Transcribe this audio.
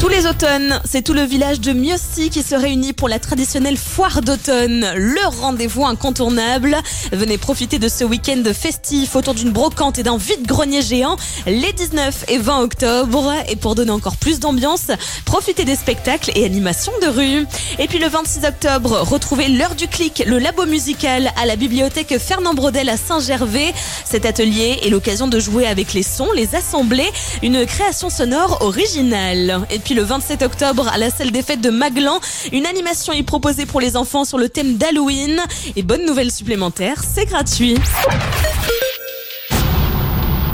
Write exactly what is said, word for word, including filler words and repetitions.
Tous les automnes, c'est tout le village de Miossi qui se réunit pour la traditionnelle foire d'automne. Le rendez-vous incontournable. Venez profiter de ce week-end festif autour d'une brocante et d'un vide-grenier géant les dix-neuf et vingt octobre. Et pour donner encore plus d'ambiance, profitez des spectacles et animations de rue. Et puis le vingt-six octobre, retrouvez l'heure du clic, le labo musical à la bibliothèque Fernand Braudel à Saint-Gervais. Cet atelier est l'occasion de jouer avec les sons, les assembler, une création sonore originale. Et puis le vingt-sept octobre, à la salle des fêtes de Maglan, une animation est proposée pour les enfants sur le thème d'Halloween. Et bonne nouvelle supplémentaire, c'est gratuit.